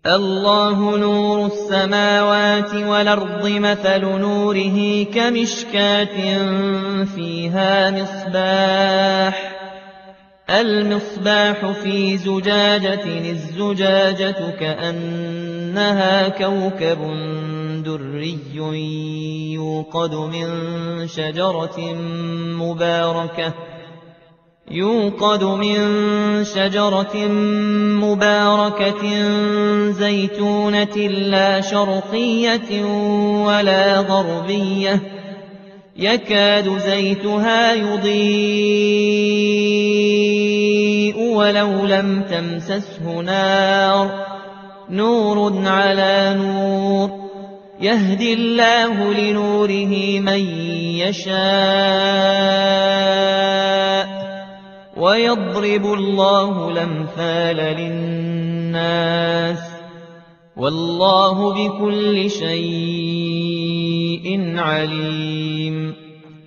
الله نور السماوات والأرض مثل نوره كمشكاة فيها المصباح في زجاجة الزجاجة كأنها كوكب دري يوقد من شجرة مباركة زيتونة لا شرقية ولا غربية يكاد زيتها يضيء ولو لم تمسسه نور على نور يهدي الله لنوره من يشاء ويضرب الله الأمثال للناس والله بكل شيء عليم